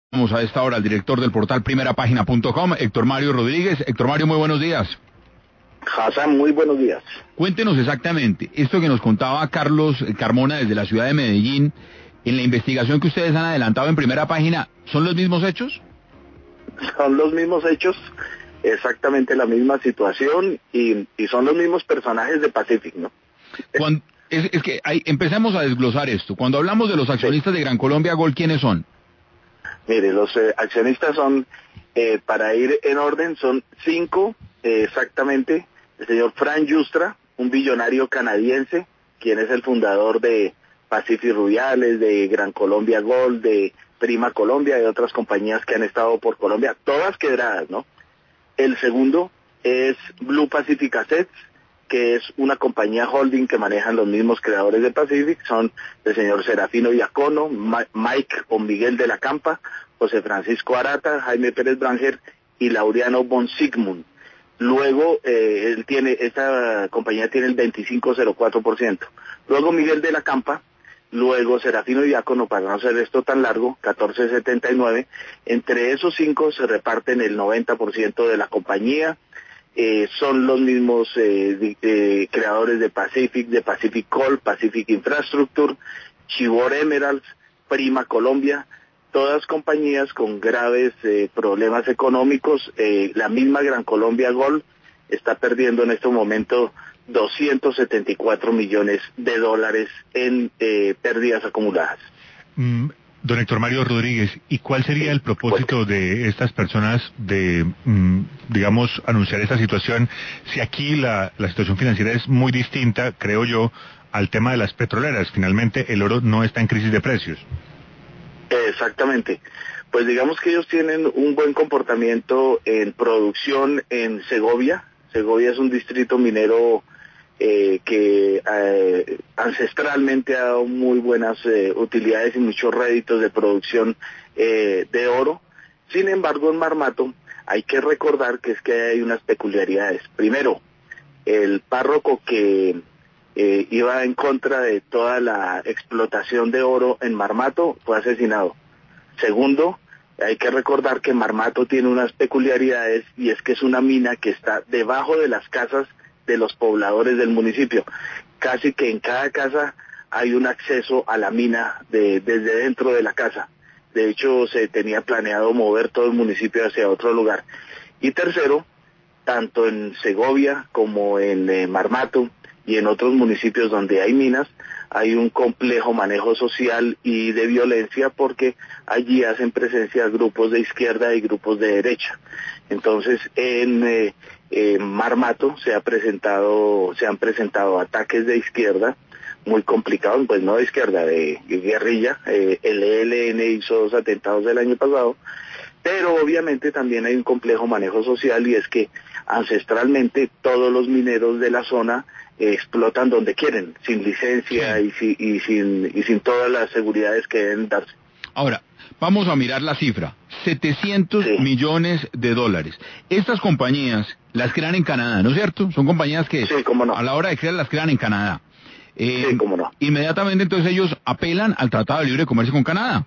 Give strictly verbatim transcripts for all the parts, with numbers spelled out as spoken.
Vamos a esta hora al director del portal primera página punto com, Héctor Mario Rodríguez. Héctor Mario, muy buenos días. Hassan, muy buenos días. Cuéntenos exactamente, esto que nos contaba Carlos Carmona desde la ciudad de Medellín, en la investigación que ustedes han adelantado en primera página, ¿son los mismos hechos? Son los mismos hechos, exactamente la misma situación y, y son los mismos personajes de Pacific, ¿no? Cuando, es, es que hay, empecemos a desglosar esto. Cuando hablamos de los accionistas de Gran Colombia Gold, ¿quiénes son? Mire, los eh, accionistas son, eh, para ir en orden, son cinco, eh, exactamente. El señor Frank Yustra, un billonario canadiense, quien es el fundador de Pacific Rubiales, de Gran Colombia Gold, de Prima Colombia y otras compañías que han estado por Colombia, todas quebradas, ¿no? El segundo es Blue Pacific Assets, que es una compañía holding que manejan los mismos creadores de Pacific, son el señor Serafino Iacono, Mike o Miguel de la Campa, José Francisco Arata, Jaime Pérez Branger y Laureano von Sigmund. Luego, eh, él tiene, esta compañía tiene el veinticinco coma cero cuatro por ciento. Luego Miguel de la Campa, luego Serafino Iacono, para no hacer esto tan largo, catorce coma setenta y nueve. Entre esos cinco se reparten el noventa por ciento de la compañía. Eh, son los mismos eh, de, eh, creadores de Pacific, de Pacific Coal, Pacific Infrastructure, Chivor Emeralds, Prima Colombia, todas compañías con graves eh, problemas económicos. Eh, la misma Gran Colombia Gold está perdiendo en este momento doscientos setenta y cuatro millones de dólares en eh, pérdidas acumuladas. Mm. Don Héctor Mario Rodríguez, ¿y cuál sería el propósito de estas personas de, mmm, digamos, anunciar esta situación? Si aquí la, la situación financiera es muy distinta, creo yo, al tema de las petroleras. Finalmente, el oro no está en crisis de precios. Exactamente. Pues digamos que ellos tienen un buen comportamiento en producción en Segovia. Segovia es un distrito minero Eh, que eh, ancestralmente ha dado muy buenas eh, utilidades y muchos réditos de producción eh, de oro. Sin embargo, en Marmato hay que recordar que es que hay unas peculiaridades. Primero, el párroco que eh, iba en contra de toda la explotación de oro en Marmato fue asesinado. Segundo, hay que recordar que Marmato tiene unas peculiaridades y es que es una mina que está debajo de las casas de los pobladores del municipio. Casi que en cada casa hay un acceso a la mina de, desde dentro de la casa. De hecho, se tenía planeado mover todo el municipio hacia otro lugar. Y tercero, tanto en Segovia como en eh, Marmato y en otros municipios donde hay minas, hay un complejo manejo social y de violencia porque allí hacen presencia grupos de izquierda y grupos de derecha. Entonces, en eh, eh, Marmato se ha presentado, se han presentado ataques de izquierda muy complicados, pues no de izquierda, de, de guerrilla. Eh, el E L N hizo dos atentados el año pasado, pero obviamente también hay un complejo manejo social y es que ancestralmente todos los mineros de la zona eh, explotan donde quieren, sin licencia sí. y, si, y, sin, y sin todas las seguridades que deben darse. Ahora, vamos a mirar la cifra, setecientos sí. millones de dólares. Estas compañías las crean en Canadá, ¿no es cierto? Son compañías que sí, cómo no. a la hora de crear las crean en Canadá. Eh, sí, cómo no. Inmediatamente entonces ellos apelan al Tratado de Libre Comercio con Canadá.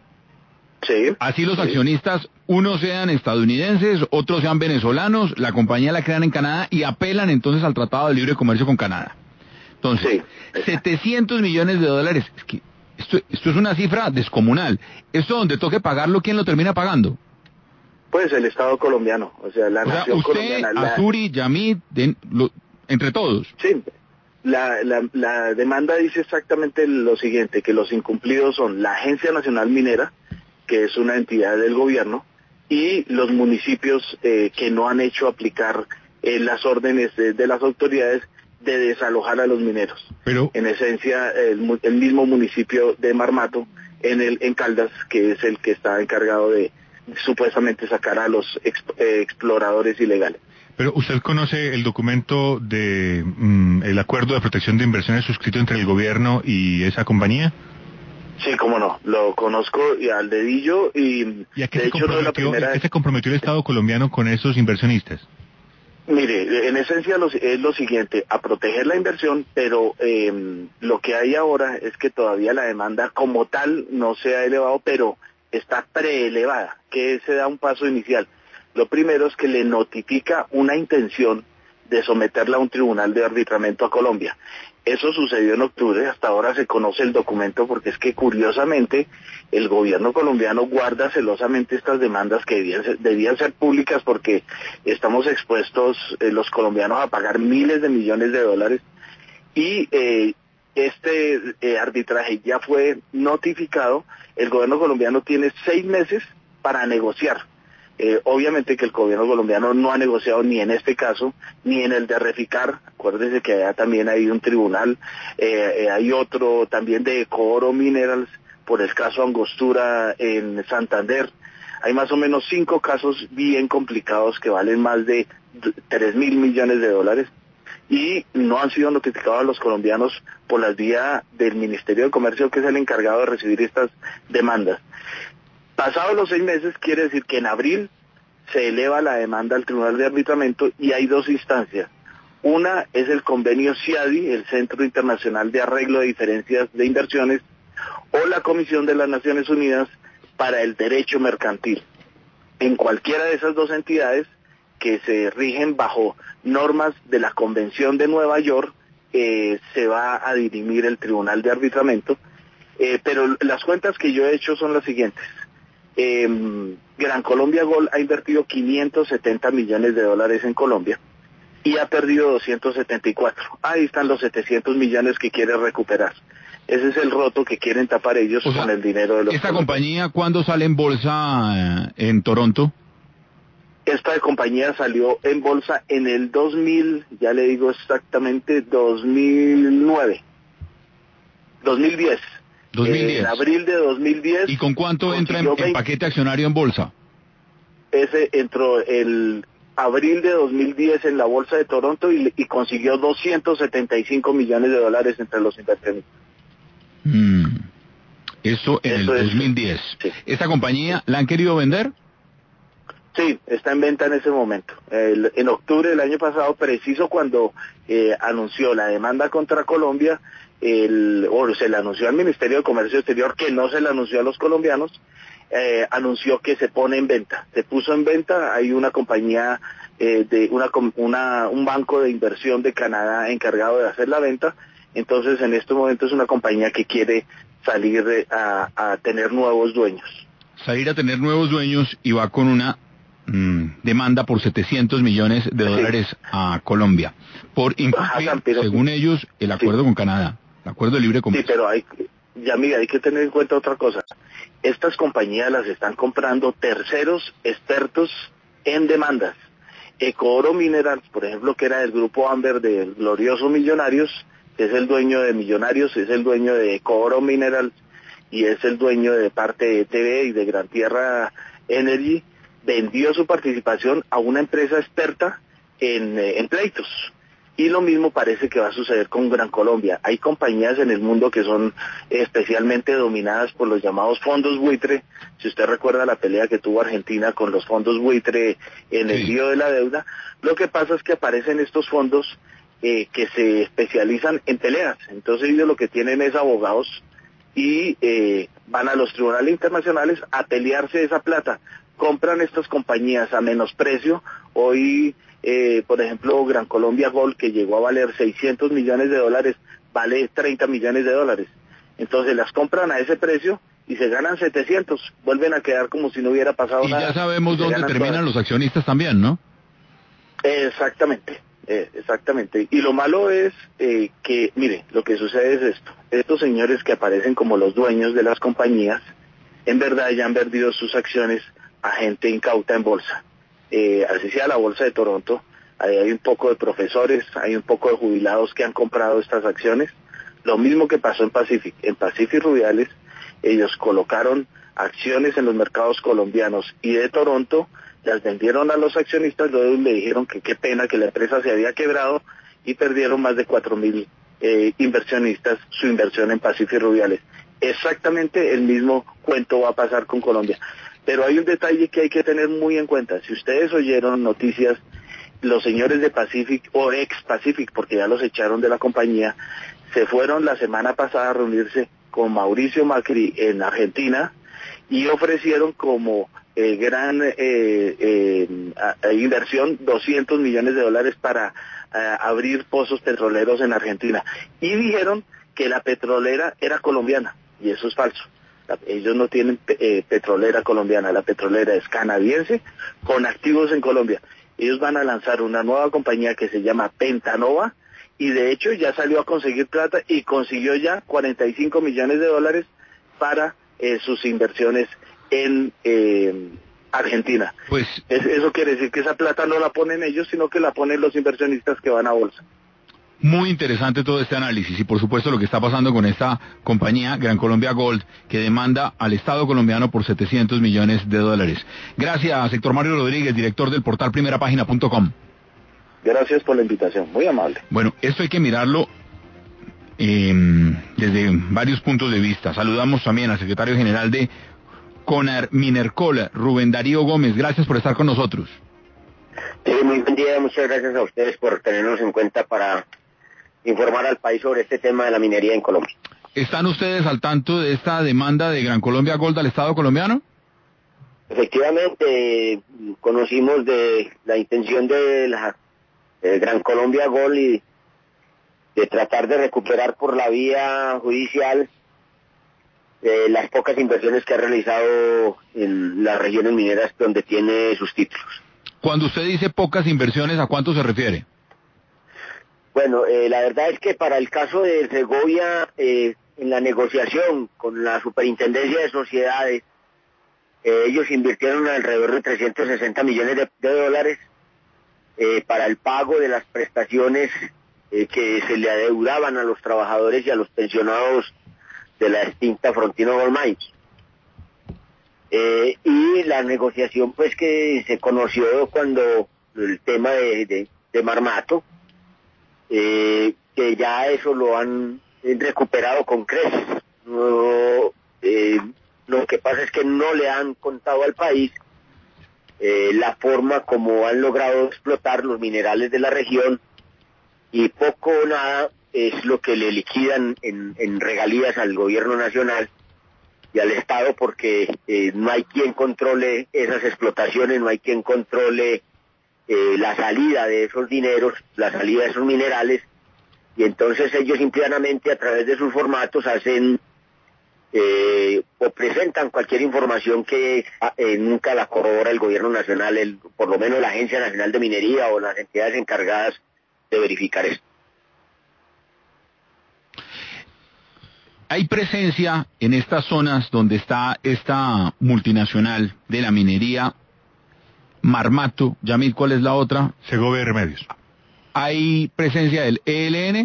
Sí. Así los sí. accionistas, unos sean estadounidenses, otros sean venezolanos, la compañía la crean en Canadá y apelan entonces al Tratado de Libre Comercio con Canadá. Entonces, sí, setecientos millones de dólares, es que esto, esto es una cifra descomunal. ¿Esto donde toque pagarlo, quién lo termina pagando? Pues el Estado colombiano, o sea, la o sea, nación usted, colombiana. La... Azuri, Yamit, de, lo, entre todos. Sí, la, la, la demanda dice exactamente lo siguiente, que los incumplidos son la Agencia Nacional Minera, que es una entidad del gobierno, y los municipios eh, que no han hecho aplicar eh, las órdenes de, de las autoridades de desalojar a los mineros. Pero en esencia, el, el mismo municipio de Marmato, en el en Caldas, que es el que está encargado de, de supuestamente sacar a los exp, eh, exploradores ilegales. Pero usted conoce el documento de mm, el acuerdo de protección de inversiones suscrito entre el gobierno y esa compañía. Sí, cómo no, lo conozco y al dedillo y, ¿Y a qué de se hecho no es la primera ¿a qué se comprometió el Estado colombiano con esos inversionistas? Mire, en esencia lo, es lo siguiente, a proteger la inversión, pero eh, lo que hay ahora es que todavía la demanda como tal no se ha elevado, pero está preelevada, que se da un paso inicial. Lo primero es que le notifica una intención de someterla a un tribunal de arbitramiento a Colombia. Eso sucedió en octubre, hasta ahora se conoce el documento porque es que curiosamente el gobierno colombiano guarda celosamente estas demandas que debían ser, debían ser públicas porque estamos expuestos eh, los colombianos a pagar miles de millones de dólares y eh, este eh, arbitraje ya fue notificado. El gobierno colombiano tiene seis meses para negociar. Eh, obviamente que el gobierno colombiano no ha negociado ni en este caso, ni en el de Reficar. Acuérdense que allá también hay un tribunal, eh, eh, hay otro también de Ecooro Minerals por el caso Angostura en Santander. Hay más o menos cinco casos bien complicados que valen más de tres mil millones de dólares y no han sido notificados a los colombianos por la vía del Ministerio de Comercio, que es el encargado de recibir estas demandas. Pasados los seis meses, quiere decir que en abril se eleva la demanda al Tribunal de Arbitramiento y hay dos instancias. Una es el convenio C I A D I, el Centro Internacional de Arreglo de Diferencias de Inversiones, o la Comisión de las Naciones Unidas para el Derecho Mercantil. En cualquiera de esas dos entidades que se rigen bajo normas de la Convención de Nueva York, eh, se va a dirimir el Tribunal de Arbitramiento, eh, pero las cuentas que yo he hecho son las siguientes. Eh, Gran Colombia Gold ha invertido quinientos setenta millones de dólares en Colombia y ha perdido doscientos setenta y cuatro. Ahí están los setecientos millones que quiere recuperar. Ese es el roto que quieren tapar ellos o sea, con el dinero de los ¿Esta compañía cuándo sale en bolsa eh, en Toronto? Esta compañía salió en bolsa en el dos mil, ya le digo exactamente, dos mil nueve. dos mil diez. dos mil diez. En abril de dos mil diez. ¿Y con cuánto entra en, en paquete accionario en bolsa? Ese entró el abril de dos mil diez en la bolsa de Toronto y, y consiguió doscientos setenta y cinco millones de dólares entre los inversionistas. Mm. Eso en Eso el es, dos mil diez. Sí. ¿Esta compañía la han querido vender? Sí, está en venta en ese momento. El, en octubre del año pasado, preciso cuando eh, anunció la demanda contra Colombia, el, o se le anunció al Ministerio de Comercio Exterior, que no se le anunció a los colombianos, eh, anunció que se pone en venta. Se puso en venta, hay una compañía, eh, de una, una un banco de inversión de Canadá encargado de hacer la venta, entonces en este momento es una compañía que quiere salir de, a, a tener nuevos dueños. Salir a tener nuevos dueños y va con una demanda por setecientos millones de dólares sí. a Colombia por incumplir, Ajá, pero, según ellos, el acuerdo sí. con Canadá, el acuerdo de libre comercio. Sí, pero hay, ya mira, hay que tener en cuenta otra cosa. Estas compañías las están comprando terceros expertos en demandas. Ecooro Minerals, por ejemplo, que era del grupo Amber de Glorioso Millonarios, que es el dueño de Millonarios, es el dueño de Ecooro Minerals y es el dueño de parte de E T V y de Gran Tierra Energy, vendió su participación a una empresa experta en, eh, en pleitos. Y lo mismo parece que va a suceder con Gran Colombia. Hay compañías en el mundo que son especialmente dominadas por los llamados fondos buitre. Si usted recuerda la pelea que tuvo Argentina con los fondos buitre en el lío de la deuda, lo que pasa es que aparecen estos fondos eh, que se especializan en peleas. Entonces ellos lo que tienen es abogados y eh, van a los tribunales internacionales a pelearse esa plata. Compran estas compañías a menos precio. Hoy, eh, por ejemplo, Gran Colombia Gold, que llegó a valer seiscientos millones de dólares, vale treinta millones de dólares. Entonces las compran a ese precio y se ganan setecientos. Vuelven a quedar como si no hubiera pasado y nada. Y ya sabemos dónde terminan todas. Los accionistas también, ¿no? Exactamente, eh, exactamente. Y lo malo es eh, que, mire, lo que sucede es esto. Estos señores que aparecen como los dueños de las compañías, en verdad ya han vendido sus acciones a gente incauta en bolsa. Eh, así sea la bolsa de Toronto, ahí hay un poco de profesores, hay un poco de jubilados que han comprado estas acciones. Lo mismo que pasó en Pacific. En Pacific Rubiales, ellos colocaron acciones en los mercados colombianos y de Toronto, las vendieron a los accionistas, luego le dijeron que qué pena que la empresa se había quebrado y perdieron más de cuatro mil eh, inversionistas su inversión en Pacific Rubiales. Exactamente el mismo cuento va a pasar con Colombia. Pero hay un detalle que hay que tener muy en cuenta. Si ustedes oyeron noticias, los señores de Pacific, o ex Pacific, porque ya los echaron de la compañía, se fueron la semana pasada a reunirse con Mauricio Macri en Argentina y ofrecieron como eh, gran eh, eh, a, inversión doscientos millones de dólares para a, abrir pozos petroleros en Argentina. Y dijeron que la petrolera era colombiana, y eso es falso. La, ellos no tienen eh, petrolera colombiana, la petrolera es canadiense con activos en Colombia. Ellos van a lanzar una nueva compañía que se llama Pentanova, y de hecho ya salió a conseguir plata y consiguió ya cuarenta y cinco millones de dólares para eh, sus inversiones en eh, Argentina. Pues es, eso quiere decir que esa plata no la ponen ellos, sino que la ponen los inversionistas que van a bolsa. Muy interesante todo este análisis y por supuesto lo que está pasando con esta compañía Gran Colombia Gold que demanda al Estado colombiano por setecientos millones de dólares. Gracias, Héctor Mario Rodríguez, director del portal primera página punto com. Gracias por la invitación, muy amable. Bueno, esto hay que mirarlo eh, desde varios puntos de vista. Saludamos también al secretario general de Conarminercol, Rubén Darío Gómez. Gracias por estar con nosotros. Sí, muy buen día, muchas gracias a ustedes por tenernos en cuenta para informar al país sobre este tema de la minería en Colombia. ¿Están ustedes al tanto de esta demanda de Gran Colombia Gold al Estado colombiano? Efectivamente, conocimos de la intención de la de Gran Colombia Gold y de tratar de recuperar por la vía judicial eh, las pocas inversiones que ha realizado en las regiones mineras donde tiene sus títulos. Cuando usted dice pocas inversiones, ¿a cuánto se refiere? Bueno, eh, la verdad es que para el caso de Segovia, eh, en la negociación con la Superintendencia de Sociedades, eh, ellos invirtieron alrededor de trescientos sesenta millones de, de dólares eh, para el pago de las prestaciones eh, que se le adeudaban a los trabajadores y a los pensionados de la extinta Frontino Gold Mines. Eh, y la negociación pues que se conoció cuando el tema de, de, de Marmato, eh, que ya eso lo han recuperado con creces. No, eh, lo que pasa es que no le han contado al país eh, la forma como han logrado explotar los minerales de la región, y poco o nada es lo que le liquidan en, en regalías al gobierno nacional y al Estado, porque eh, no hay quien controle esas explotaciones, no hay quien controle eh, la salida de esos dineros, la salida de esos minerales, y entonces ellos simplemente a través de sus formatos hacen eh, o presentan cualquier información que eh, nunca la corrobora el gobierno nacional, el, por lo menos la Agencia Nacional de Minería o las entidades encargadas de verificar esto. ¿Hay presencia en estas zonas donde está esta multinacional de la minería, Marmato, Yamit, ¿cuál es la otra? Segovia y Remedios. ¿Hay presencia del E L N?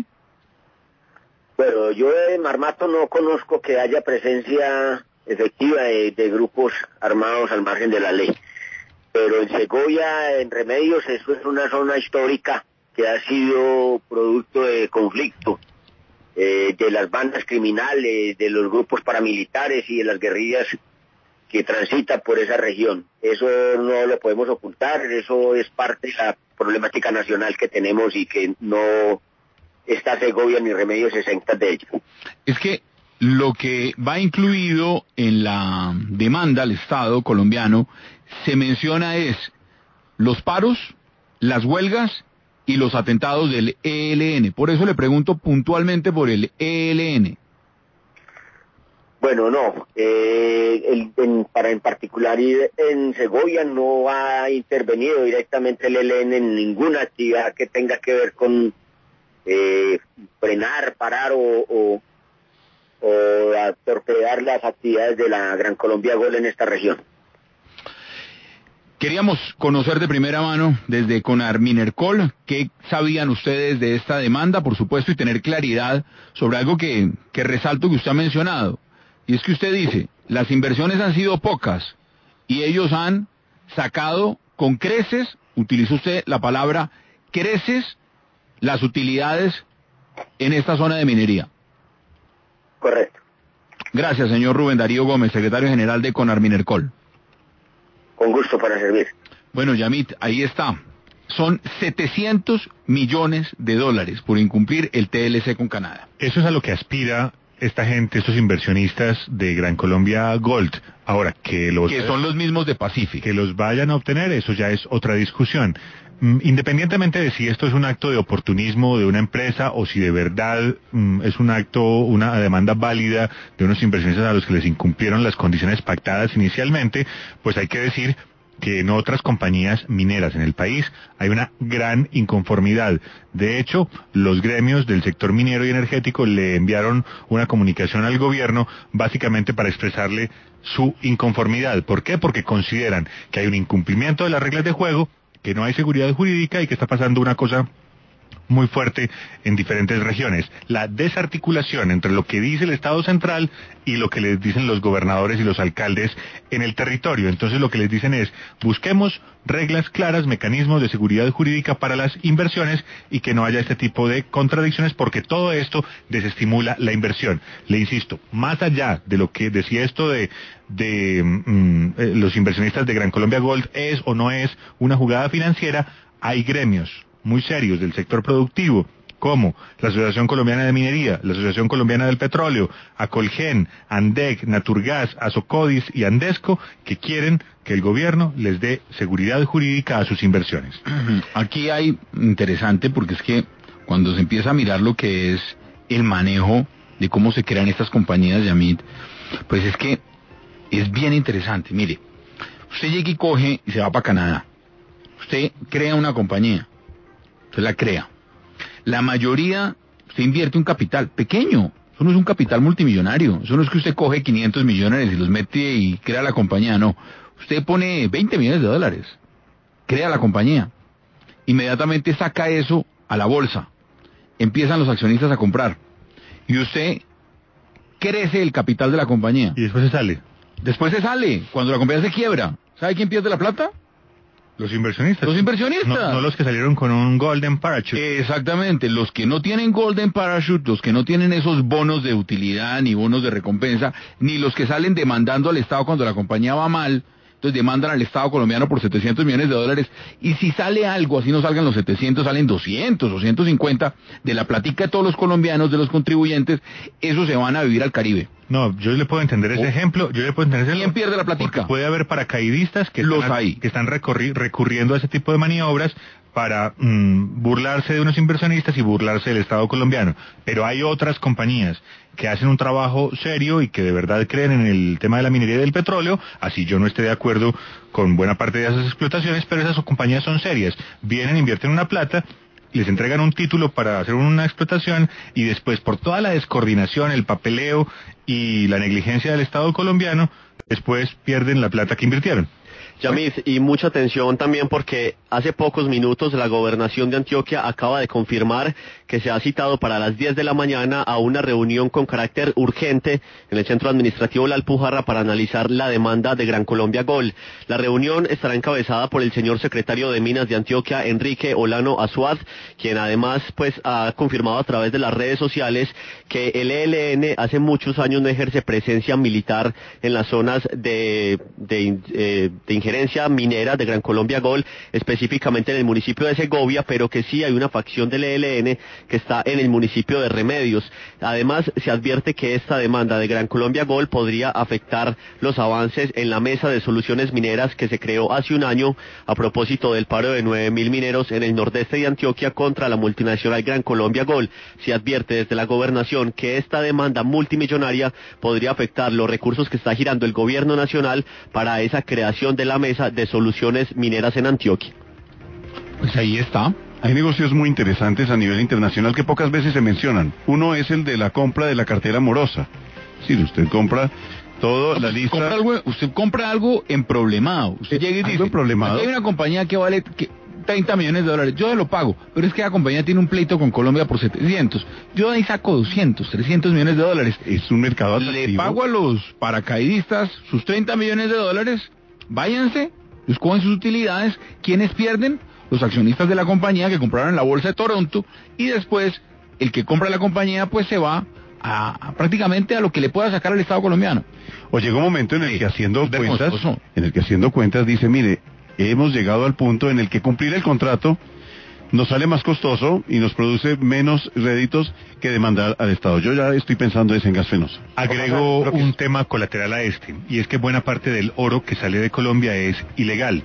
Bueno, yo de Marmato no conozco que haya presencia efectiva de, de grupos armados al margen de la ley, pero en Segovia, en Remedios, eso es una zona histórica que ha sido producto de conflicto, eh, de las bandas criminales, de los grupos paramilitares y de las guerrillas que transitan por esa región. Eso no lo podemos ocultar, eso es parte de la problemática nacional que tenemos y que no está Segovia ni Remedios exentas de ello. Es que lo que va incluido en la demanda al Estado colombiano se menciona es los paros, las huelgas y los atentados del E L N. Por eso le pregunto puntualmente por el E L N. Bueno, no. Eh, el, en, para en particular en Segovia no ha intervenido directamente el E L N en ninguna actividad que tenga que ver con eh, frenar, parar o, o, o a torpedear las actividades de la Gran Colombia Gold en esta región. Queríamos conocer de primera mano desde Conarminercol qué sabían ustedes de esta demanda, por supuesto, y tener claridad sobre algo que, que resalto que usted ha mencionado. Y es que usted dice, las inversiones han sido pocas y ellos han sacado con creces, utilizó usted la palabra creces, las utilidades en esta zona de minería. Correcto. Gracias, señor Rubén Darío Gómez, secretario general de Conarminercol. Con gusto para servir. Bueno, Yamit, ahí está. Son setecientos millones de dólares por incumplir el T L C con Canadá. Eso es a lo que aspira esta gente, estos inversionistas de Gran Colombia Gold. Ahora, que los... Que son los mismos de Pacific. Que los vayan a obtener, eso ya es otra discusión. Mm, independientemente de si esto es un acto de oportunismo de una empresa o si de verdad mm, es un acto, una demanda válida de unos inversionistas a los que les incumplieron las condiciones pactadas inicialmente, pues hay que decir que en otras compañías mineras en el país hay una gran inconformidad. De hecho, los gremios del sector minero y energético le enviaron una comunicación al gobierno básicamente para expresarle su inconformidad. ¿Por qué? Porque consideran que hay un incumplimiento de las reglas de juego, que no hay seguridad jurídica y que está pasando una cosa muy fuerte en diferentes regiones. La desarticulación entre lo que dice el Estado central y lo que les dicen los gobernadores y los alcaldes en el territorio. Entonces lo que les dicen es, busquemos reglas claras, mecanismos de seguridad jurídica para las inversiones y que no haya este tipo de contradicciones porque todo esto desestimula la inversión. Le insisto, más allá de lo que decía esto de, de mm, eh, los inversionistas de Gran Colombia Gold es o no es una jugada financiera, hay gremios muy serios del sector productivo, como la Asociación Colombiana de Minería, la Asociación Colombiana del Petróleo, Acolgen, Andec, Naturgas, Asocodis y Andesco, que quieren que el gobierno les dé seguridad jurídica a sus inversiones. Aquí hay interesante porque es que cuando se empieza a mirar lo que es el manejo de cómo se crean estas compañías, Yamit, pues es que es bien interesante. Mire, usted llega y coge y se va para Canadá. Usted crea una compañía. Usted la crea. La mayoría, usted invierte un capital pequeño. Eso no es un capital multimillonario. Eso no es que usted coge quinientos millones y los mete y crea la compañía. No. Usted pone veinte millones de dólares. Crea la compañía. Inmediatamente saca eso a la bolsa. Empiezan los accionistas a comprar. Y usted crece el capital de la compañía. Y después se sale. Después se sale. Cuando la compañía se quiebra. ¿Sabe quién pierde la plata? Los inversionistas. Los inversionistas. No, no los que salieron con un Golden Parachute. Exactamente. Los que no tienen Golden Parachute, los que no tienen esos bonos de utilidad, ni bonos de recompensa, ni los que salen demandando al Estado cuando la compañía va mal, entonces demandan al Estado colombiano por setecientos millones de dólares, y si sale algo, así no salgan los setecientos, salen doscientos o ciento cincuenta de la platica de todos los colombianos, de los contribuyentes, esos se van a vivir al Caribe. No, yo le puedo entender ese oh. ejemplo, yo le puedo entender ese ¿Quién pierde la platica? Porque puede haber paracaidistas que los están, hay. que están recorri- recurriendo a ese tipo de maniobras para mmm, burlarse de unos inversionistas y burlarse del Estado colombiano. Pero hay otras compañías que hacen un trabajo serio y que de verdad creen en el tema de la minería y del petróleo, así yo no esté de acuerdo con buena parte de esas explotaciones, pero esas compañías son serias. Vienen, invierten una plata, les entregan un título para hacer una explotación y después por toda la descoordinación, el papeleo y la negligencia del Estado colombiano, después pierden la plata que invirtieron. Yamit, y mucha atención también porque hace pocos minutos la gobernación de Antioquia acaba de confirmar que se ha citado para las diez de la mañana a una reunión con carácter urgente en el centro administrativo La Alpujarra para analizar la demanda de Gran Colombia Gold. La reunión estará encabezada por el señor secretario de Minas de Antioquia, Enrique Olano Azuad, quien además pues ha confirmado a través de las redes sociales que el E L N hace muchos años no ejerce presencia militar en las zonas de, de, eh, de injerencia minera de Gran Colombia Gold, específicamente en el municipio de Segovia, pero que sí hay una facción del E L N que está en el municipio de Remedios. Además, se advierte que esta demanda de Gran Colombia Gold podría afectar los avances en la mesa de soluciones mineras que se creó hace un año a propósito del paro de nueve mil mineros en el nordeste de Antioquia contra la multinacional Gran Colombia Gold. Se advierte desde la gobernación que esta demanda multimillonaria podría afectar los recursos que está girando el gobierno nacional para esa creación de la mesa de soluciones mineras en Antioquia. Pues ahí está. Hay negocios muy interesantes a nivel internacional que pocas veces se mencionan. Uno es el de la compra de la cartera morosa. Si usted compra toda la lista... Compra algo, usted compra algo en problemado. Usted llega y dice, en problemado. Aquí hay una compañía que vale que treinta millones de dólares. Yo se lo pago, pero es que la compañía tiene un pleito con Colombia por setecientos. Yo ahí saco doscientos, trescientos millones de dólares. Es un mercado atractivo. Le pago a los paracaidistas sus treinta millones de dólares. Váyanse, escogen sus utilidades. ¿Quiénes pierden? Los accionistas de la compañía que compraron en la bolsa de Toronto, y después el que compra la compañía pues se va a, a prácticamente a lo que le pueda sacar al Estado colombiano. O llega un momento en el sí, que haciendo cuentas, en el que haciendo cuentas dice, mire, hemos llegado al punto en el que cumplir el contrato nos sale más costoso y nos produce menos réditos que demandar al Estado. Yo ya estoy pensando es en gas fenosa. Agrego un tema colateral a este, y es que buena parte del oro que sale de Colombia es ilegal.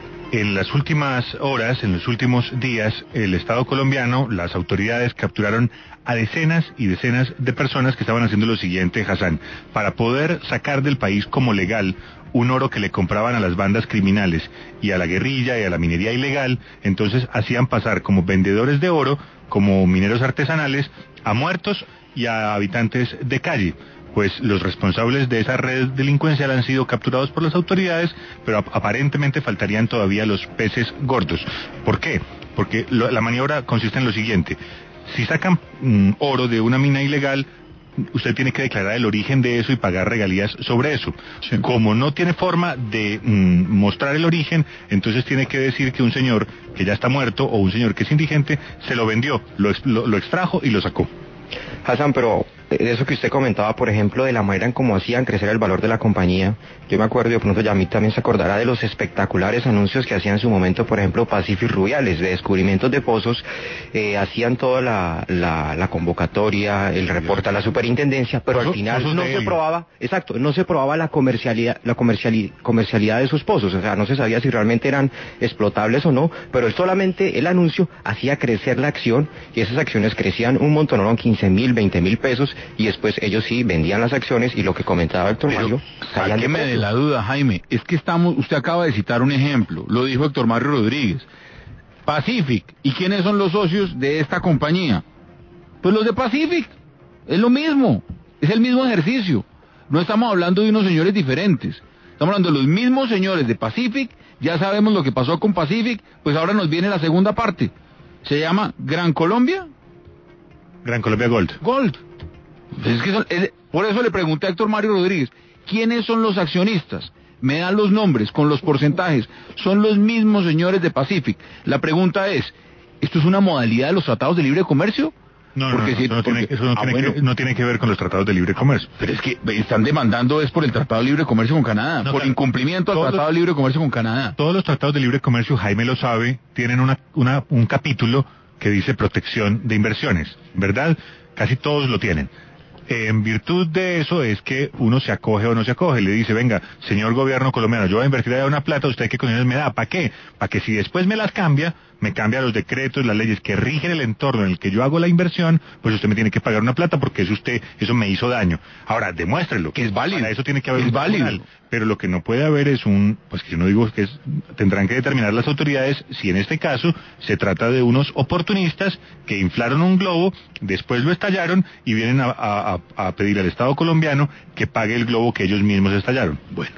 En las últimas horas, en los últimos días, el Estado colombiano, las autoridades capturaron a decenas y decenas de personas que estaban haciendo lo siguiente, Hassan, para poder sacar del país como legal un oro que le compraban a las bandas criminales y a la guerrilla y a la minería ilegal. Entonces hacían pasar como vendedores de oro, como mineros artesanales, a muertos y a habitantes de calle. Pues los responsables de esa red delincuencial han sido capturados por las autoridades, pero ap aparentemente faltarían todavía los peces gordos. ¿Por qué? Porque lo, la maniobra consiste en lo siguiente: si sacan mm, oro de una mina ilegal, usted tiene que declarar el origen de eso y pagar regalías sobre eso. Sí. Como no tiene forma de mmm, mostrar el origen, entonces tiene que decir que un señor que ya está muerto o un señor que es indigente se lo vendió, lo, lo, lo extrajo y lo sacó. Hassan, pero de eso que usted comentaba, por ejemplo, de la manera en cómo hacían crecer el valor de la compañía, yo me acuerdo, de pronto ya a mí también se acordará de los espectaculares anuncios que hacían en su momento, por ejemplo, Pacific Rubiales, de descubrimientos de pozos, eh, hacían toda la, la, la convocatoria, el reporte a la superintendencia, pero al final no se probaba, exacto, no se probaba la comercialidad, la comercialidad, comercialidad de esos pozos, o sea, no se sabía si realmente eran explotables o no, pero solamente el anuncio hacía crecer la acción, y esas acciones crecían un montón, eran quince mil, veinte mil pesos, y después ellos sí vendían las acciones, y lo que comentaba Héctor Mario, sáqueme de la duda, Jaime, es que estamos, usted acaba de citar un ejemplo, lo dijo Héctor Mario Rodríguez, Pacific, ¿y quiénes son los socios de esta compañía? Pues los de Pacific, es lo mismo, es el mismo ejercicio, no estamos hablando de unos señores diferentes, estamos hablando de los mismos señores de Pacific, ya sabemos lo que pasó con Pacific, pues ahora nos viene la segunda parte, se llama Gran Colombia, Gran Colombia Gold. Gold. Es que son, es, por eso le pregunté a Héctor Mario Rodríguez, ¿quiénes son los accionistas? Me dan los nombres con los porcentajes, son los mismos señores de Pacific. La pregunta es, ¿esto es una modalidad de los tratados de libre comercio? No, porque no, no, si, eso, no, porque, tiene, eso no, ah, tiene bueno, que, no tiene que ver con los tratados de libre comercio. Pero es que están demandando es por el Tratado de Libre Comercio con Canadá, no, por claro, incumplimiento al Tratado los, de Libre Comercio con Canadá. Todos los tratados de libre comercio, Jaime lo sabe, tienen una, una, un capítulo que dice protección de inversiones, ¿verdad? Casi todos lo tienen. En virtud de eso es que uno se acoge o no se acoge, le dice, venga, señor gobierno colombiano, yo voy a invertir allá una plata, ¿usted qué condiciones me da? ¿Para qué? Para que si después me las cambia, me cambia los decretos, las leyes que rigen el entorno en el que yo hago la inversión, pues usted me tiene que pagar una plata porque eso usted, eso me hizo daño. Ahora, demuéstrelo. Que es válido. Para eso tiene que haber es un válido. tribunal. Pero lo que no puede haber es un, pues que yo no digo que es, tendrán que determinar las autoridades si en este caso se trata de unos oportunistas que inflaron un globo, después lo estallaron y vienen a, a, a pedir al Estado colombiano que pague el globo que ellos mismos estallaron. Bueno.